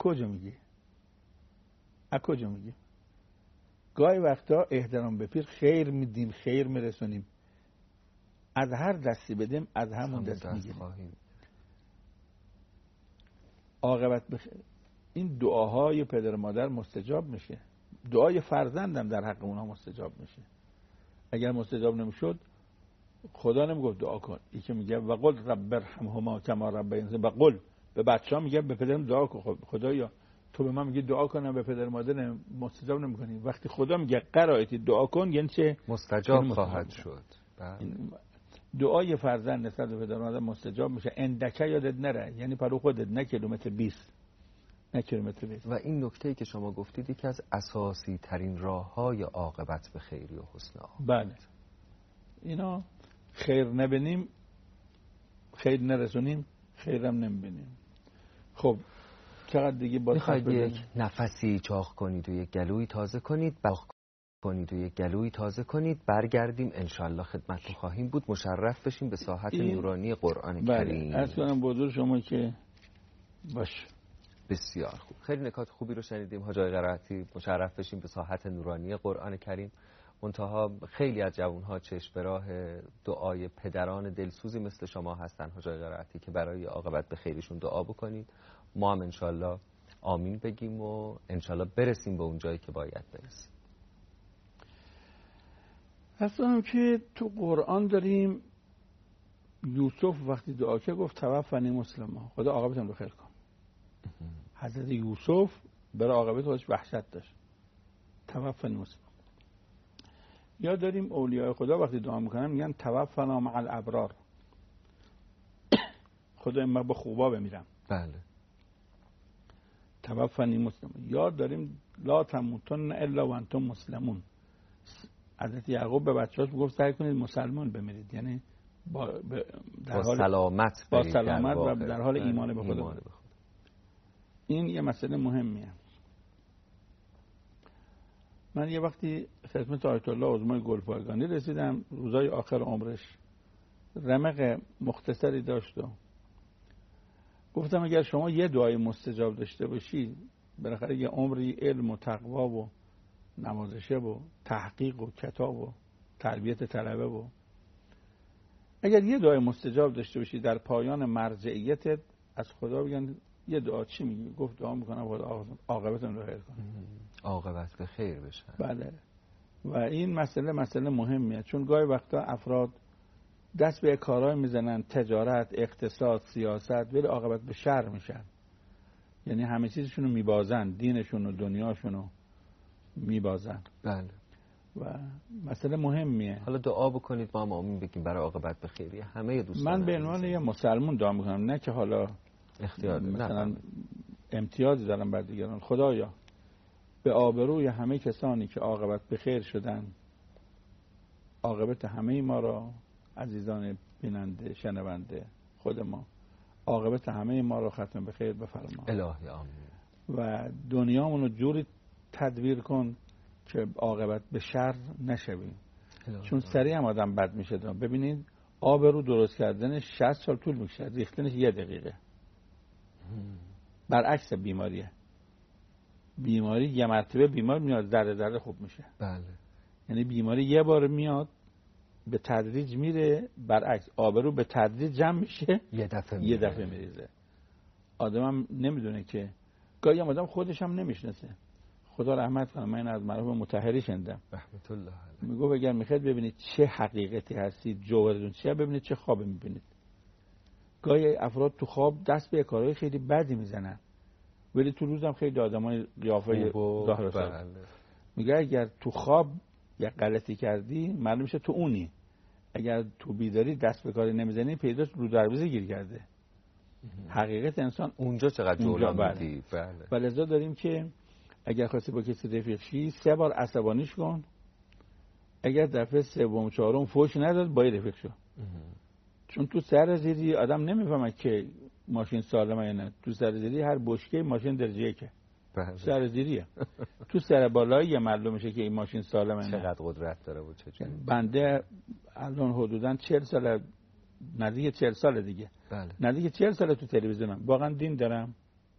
S2: کجا میگی؟ گاهی وقتا احترام به پیر خیر میدیم، خیر میرسونیم، از هر دستی بدیم از همون دست میگیریم. عاقبت بخیر. این دعاهای پدر مادر مستجاب میشه، دعای فرزندم در حق اونها مستجاب میشه. اگر مستجاب نمیشد خدا نمیگفت دعا کن. یکی میگه و قل رب ارحمهما کما ربیانی، و قل به بچه‌ها میگه به پدرم دعا کن. خدایا تو به من میگی دعا کنم، به پدر مادر مستجاب نمیکنی. وقتی خدا میگه قرائتی دعا کن یعنی چه؟
S1: مستجاب خواهد شد.
S2: دعای فرزند نسبت به پدر مادر مستجاب میشه. اندکه یادت نره، یعنی پلو خودت، نه کیلومتر 20.
S1: و این نکته‌ای که شما گفتید یکی از اساسی ترین راه‌های عاقبت به خیری و حسن عاقبت.
S2: بله. اینا خیر نبینیم، خیر نرسونیم، خیرم نمیبینیم. خب چقدر دیگه با
S1: میخواید یک نفسی چاق کنید و یک گلوی تازه کنید برگردیم انشالله خدمتتون خواهیم بود. مشرف بشیم به ساحت نورانی قرآن کریم.
S2: از کنم بزرگ شما که باش.
S1: بسیار خوب، خیلی نکات خوبی رو شنیدیم حاج آقای قرائتی. مشرف بشیم به ساحت نورانی قرآن کریم. منتها خیلی از جوانها چشم به راه دعای پدران دلسوزی مثل شما هستن حاج آقای قرائتی که برای عاقبت به خیرشون دعا بکنید. ما هم انشالله آمین بگیم و انشالله برسیم به اون جایی که باید برسیم.
S2: اصلا که تو قرآن داریم یوسف وقتی دعا کرد گفت توفنی مسلما، خدا عاقبتم رو خیر کن. حضرت یوسف برای عاقبت خودش وحشت داشت. توفنی مسلما. یا داریم اولیاء خدا وقتی دعا میکنن میگن توفنا مع الابرار، خدا من با خوبا بمیرم.
S1: بله.
S2: توفنی مسلم. یا داریم لا تموتن الا و انتم مسلمون. حضرت یعقوب به بچه‌هاش میگفت سعی کنید مسلمان بمیرید، یعنی با
S1: سلامت،
S2: با سلامت و در حال ایمان به خدا.
S1: خدا.
S2: این یه مسئله مهمیه. من یه وقتی خدمت آیت الله عظمای گلپایگانی رسیدم، روزای آخر عمرش رمق مختصری داشت و گفتم اگر شما یه دعای مستجاب داشته باشی، بالاخره یه عمری علم و تقوا و نمازشه و تحقیق و کتاب و تربیت طلبه و اگر یه دعای مستجاب داشته باشی در پایان مرجعیتت از خدا بگن یه دعا چی میگی؟ گفت دعا میکنم خدا عاقبتتون رو خیر کنه،
S1: عاقبت به خیر بشه.
S2: بله. و این مسئله مهمیه، چون گاهی وقتا افراد دست به کارهای میزنن، تجارت، اقتصاد، سیاست، ولی عاقبت به شر میشن. یعنی همه چیزشون رو میبازن، دینشون و دنیاشون رو میبازن.
S1: بله.
S2: و مسئله مهمیه.
S1: حالا دعا بکنید ما هم آمین بگیم برای عاقبت به خیری همه دوستان.
S2: من به عنوان یه مسلمان دعا میکنم، نه که حالا
S1: اختیار
S2: مثلا امتیازی دارم بر دیگران. خدایا به آبروی همه کسانی که عاقبت به خیر شدن، عاقبت همه ما را، عزیزان بیننده شنونده خود ما، عاقبت همه ما را ختم به خیر بفرما.
S1: الهی آمین.
S2: و دنیامونو جوری تدبیر کن که عاقبت به شر نشویم، چون سریع هم آدم بد میشه. ببینید آبرو درست کردنش 60 سال طول میکشه، ریختنش 1 دقیقه. برعکس بیماری یه مرتبه بیمار میاد ذره ذره خوب میشه.
S1: بله.
S2: یعنی بیماری یه بار میاد به تدریج میره، برعکس آبرو به تدریج جمع میشه، یه دفعه میریزه. آدمم نمیدونه که گاهی آدم خودش هم نمیشناسه. خدا رحمت کنه، من از مرحوم مطهری شنیدم
S1: رحمت الله علیه،
S2: میگه اگر میخواید ببینید چه حقیقتی هستید، جوهرتون چیه، ببینید چه خوابی میبینید. گاهی افراد تو خواب دست به کارهای خیلی بدی میزنن، ولی تو روزم خیلی آدمای قیافه ظاهر و سر. میگه اگر تو خواب یه غلطی کردی معلوم میشه تو اونی، اگر تو بیداری دست به کاری نمیزنی پیداش رو دروازه گیر کرده. حقیقت انسان
S1: اونجا چقدر جولان میدی.
S2: بله. ولذا داریم که اگر خواستی با کسی رفیق شی 3 بار عصبانیش کن، اگر دفعه 3م 4م فوش نداد باید رفیق شو. چون تو سر زیری آدم نمیفهمه که ماشین سالمه یا نه. تو سر زیری هر بشکه ماشین درجه که سر زیریه. تو سر بالایی معلوم میشه که این ماشین سالمه نه.
S1: چقدر قدرت داره و چجوری.
S2: بنده الان حدوداً 40 سال، نزدیک 40 سال دیگه.
S1: بله.
S2: نزدیک 40 سال تو تلویزیونم. واقعا دین دارم.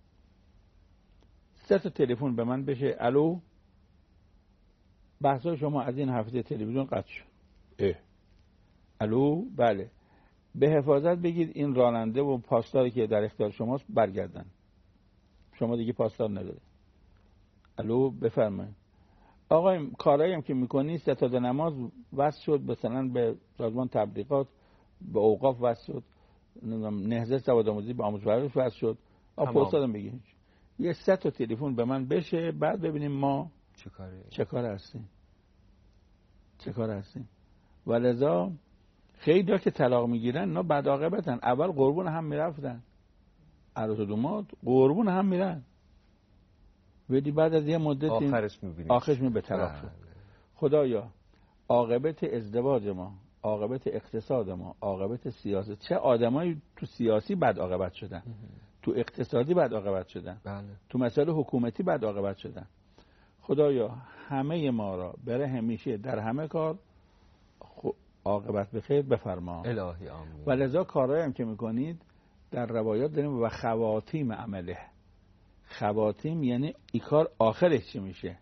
S2: 3 تا تلفن به من بشه الو بحثای شما از این هفته تلویزیون قطع شد. الو بله. به حفاظت بگید این راننده و پاسداری که در اختیار شماست برگردن. شما دیگه پاسدار نداره. الو بفرمایید. آقا کارایی هم که میکنی ستاد نماز وصل شد، مثلا به سازمان تبلیغات، به اوقاف وصل شد، نهضت سواد آموزی به آموزش پرورش وصل شد. پاسدارم بگید یه 3 تا تلفن به من بشه، بعد ببینیم ما چه کار هستیم. ولذا خیلی ها که طلاق میگیرن اینا بد عاقبتن. اول قربون هم میرفتن، عروس و داماد قربون هم میرن، ولی بعد از یه مدت آخرش به طلاق شد. خدایا عاقبت ازدواج ما، عاقبت اقتصاد ما، عاقبت سیاست، چه آدمایی تو سیاسی بد عاقبت شدن، تو اقتصادی بد عاقبت شدن، تو مسائل حکومتی بد عاقبت شدن. خدایا همه ما را برای همیشه در همه کار عاقبت به خیر بفرما.
S1: الهی آمین.
S2: ولذا کارهایی هم که میکنید در روایات داریم و خواتیم عمله. خواتیم یعنی این کار آخرش چی میشه.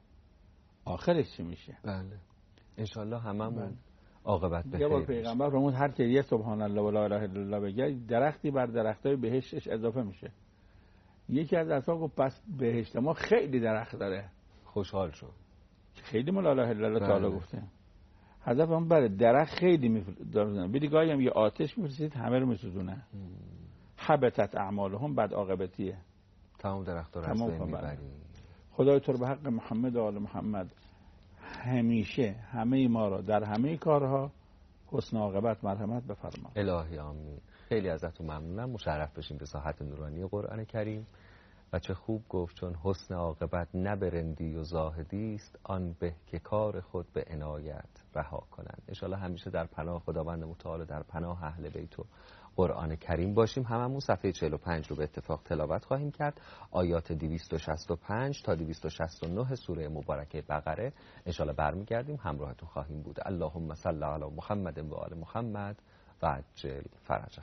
S1: بله. انشالله هممون عاقبت به خیر.
S2: یه بار پیغمبر فرمود هر کی یه سبحان الله و لا اله الا الله بگه درختی بر درختای بهشتش اضافه میشه. یکی از اصحاب گفت پس بهشت ما خیلی درخت داره.
S1: خوشحال شد.
S2: خیلی لا اله الا الله تعالی گفته. هدف هم برای درخت خیلی می‌داره. بیدیگاهی هم یه آتش می‌فرستید همه رو می‌سوزونه. حبطت اعمالهم بد عاقبتیه.
S1: تمام درخت‌ها رو از بین می‌بری.
S2: خدای تو رو به حق محمد و آل محمد همیشه همه ما را در همه کارها حسن عاقبت مرحمت بفرما.
S1: الهی آمین. خیلی ازتون ممنونم. مشرف بشیم به ساحت نورانی قرآن کریم. و چه خوب گفت چون حسن عاقبت نه برندی و زاهدی است، آن به که کار خود به عنایت رها کنند. انشالله همیشه در پناه خداوند متعال، در پناه اهل بیت و قرآن کریم باشیم. هممون صفحه 45 رو به اتفاق تلاوت خواهیم کرد، آیات 265 تا 269 سوره مبارکه بقره. انشالله برمیگردیم همراهتون خواهیم بود. اللهم صل علی محمد و آل محمد و عجل فرجهم.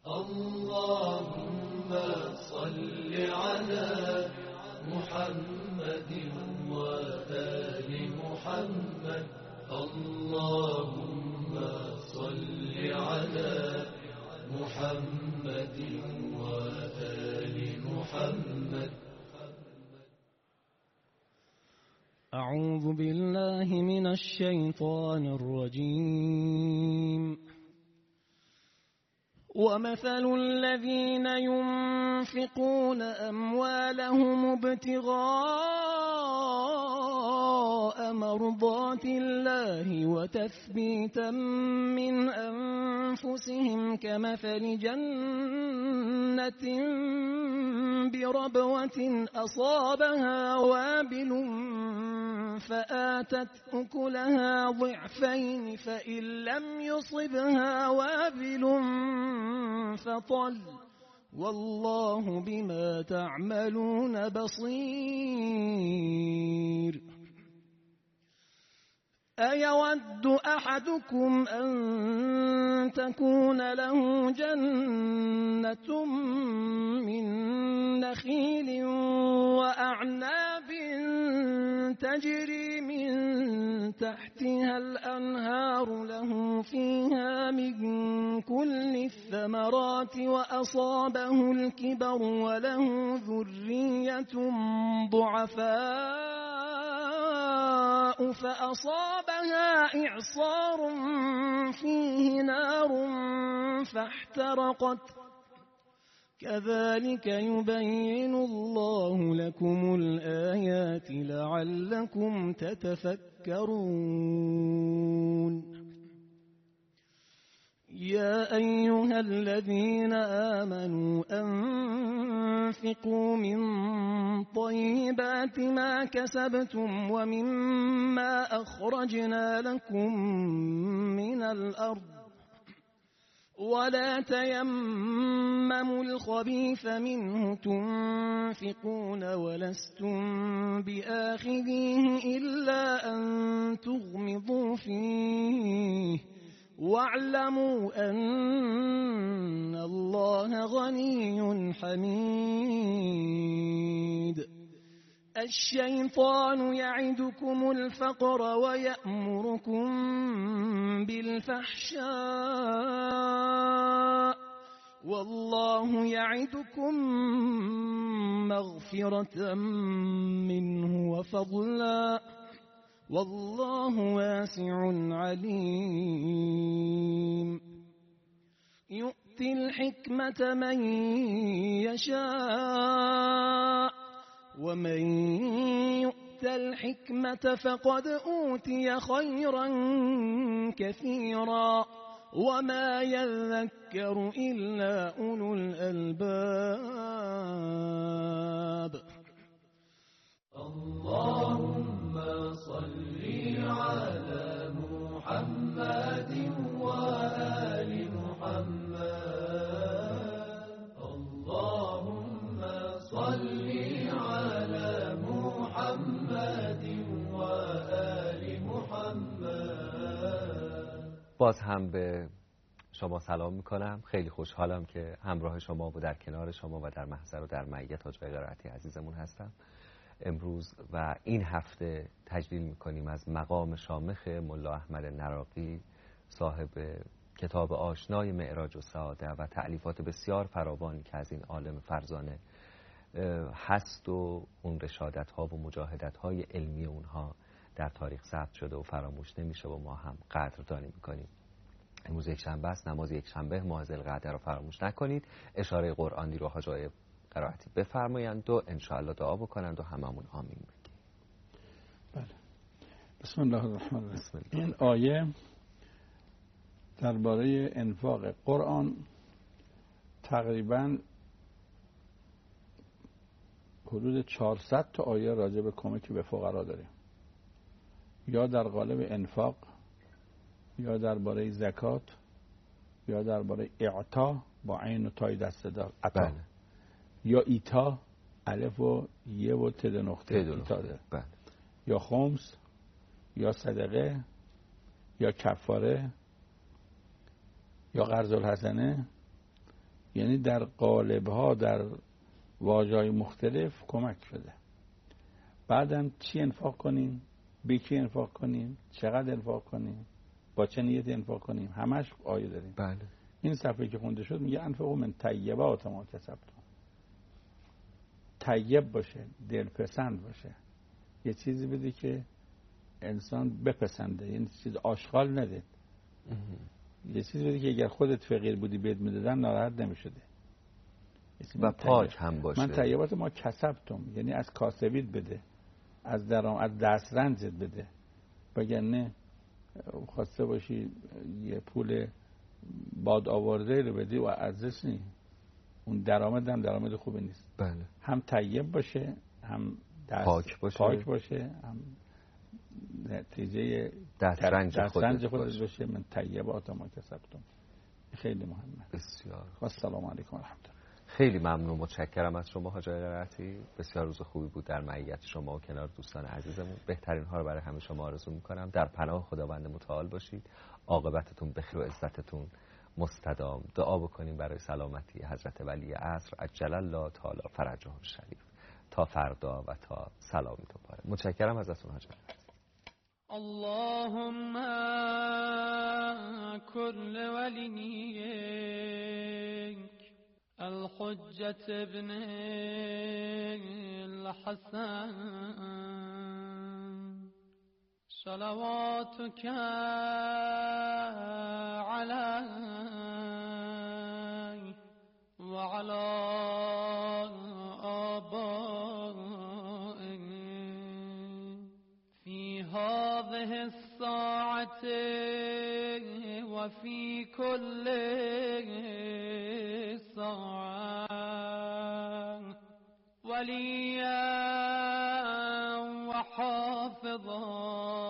S3: اللهم صل على محمد وآل محمد. اللهم صل على محمد وآل محمد.
S4: أعوذ بالله من الشيطان الرجيم. ومثل الذين ينفقون أموالهم ابتغاء مرضات الله وتثبيتا من أنفسهم كمثل جنة بربوة أصابها وابل فآتت أكلها ضعفين فإن لم يصبها وابل فطل والله بما تعملون بصير. أيود أحدكم أن تكون له جنة من نخيل وأعناب تجري من تحتها الأنهار له فيها من كل الثمرات وأصابه الكبر وله ذرية ضعفاء فأصابها إعصار فيه نار فاحترقت كذلك يبين الله لكم الآيات لعلكم تتفكرون. يا أيها الذين آمنوا أنفقوا من طيبات ما كسبتم ومما أخرجنا لكم من الأرض ولا تيمموا الخبيث منه تنفقون ولستم بآخذيه إلا أن تغمضوا فيه واعلموا أن الله غني حميد. الشيطان يعدكم الفقر ويأمركم بالفحشاء والله يعدكم مغفرة منه وفضلا والله واسع عليم. يؤتي الحكمة من يشاء ومن يؤت الحكمة فقد أوتي خيرا كثيرا وما يذكر إلا أولو الألباب.
S3: اللهم صل على محمد وآل محمد. اللهم صل على محمد وآل محمد.
S1: باز هم به شما سلام میکنم. خیلی خوشحالم که همراه شما و در کنار شما و در محضر و در معیت حاج قرائتی عزیزمون هستم امروز و این هفته تجلیل میکنیم از مقام شامخ ملا احمد نراقی صاحب کتاب آشنای معراج و سعاده و تألیفات بسیار فراوانی که از این عالم فرزانه هست و اون رشادت ها و مجاهدت های علمی اونها در تاریخ ثبت شده و فراموش نمیشه و ما هم قدردانی میکنیم. امروز یک شنبه است، نماز یک شنبه ماه ذوالقعده رو فراموش نکنید. اشاره قرآنی رو حاج قرائتی بفرمایند و انشاءالله دعا بکنند و هممون آمین بگیم.
S2: بله. بسم الله الرحمن الرحیم.
S1: بسم الله.
S2: این آیه درباره انفاق قرآن تقریباً حدود 400 تا آیه راجع به کمک به فقرا داریم، یا در قالب انفاق، یا درباره زکات، یا درباره اعطا با عین و تای دست دار عطا،
S1: بله.
S2: یا ایتا الف و یه و تد نقطه ایتا داره،
S1: بله.
S2: یا خمس، یا صدقه، یا کفاره، یا قرض الحسنه. یعنی در قالب‌ها، در واژه‌های مختلف کمک شده. بعدم چی انفاق کنیم، به کی انفاق کنیم، چقدر انفاق کنیم، با چه نیت انفاق کنیم، همش آیه داریم.
S1: بله.
S2: این صفحه که خونده شد میگه انفقوا من طیبات ما کسبتم. طیب باشه، دلپسند باشه، یه چیزی بده که انسان بپسنده، یعنی چیز آشغال نده. یه چیزی بده که اگر خودت فقیر بودی بهت میدادن ناراحت نمیشده.
S1: و پاک هم باشه.
S2: من طیبات ما کسبتم، یعنی از کاسبیت بده، از از دسترنجت بده. وگرنه خواسته باشی یه پول باد آورده رو بدی و ارزش نیست، اون درآمد هم درآمد خوبی نیست.
S1: بله.
S2: هم طیب باشه، هم
S1: پاک
S2: باشه، هم نتیجه
S1: دسترنج خودت
S2: باشه. من طیبات ما کسبتم. خیلی مهمه.
S1: بسیار.
S2: السلام علیکم و رحمت الله.
S1: خیلی ممنون، متشکرم از شما حاج قرائتی. بسیار روز خوبی بود در معیت شما و کنار دوستان عزیزمون. بهترین ها رو برای همه شما آرزو میکنم. در پناه خداوند متعال باشید. عاقبتتون بخیر و عزتتون مستدام. دعا بکنیم برای سلامتی حضرت ولی عصر عجل الله تعالی فرجه الشریف تا فردا و تا سلامی تو پاره. متشکرم ازتون حاج قرائتی.
S3: اللهم كل وليك الحجة ابن الحسن صلواتك عليه وعلى آبائه في هذه الساعة وفي كل ساعة وليا وحافظا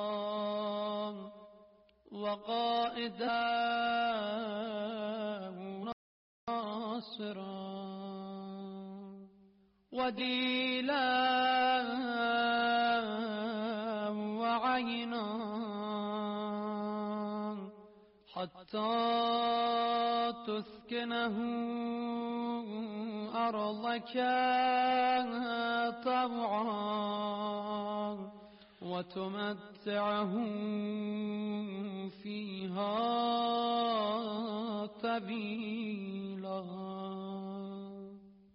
S3: وقائدا وناصرا وديلا وعينا حتى تسكنه أرضك طوعا وتمتعه فيها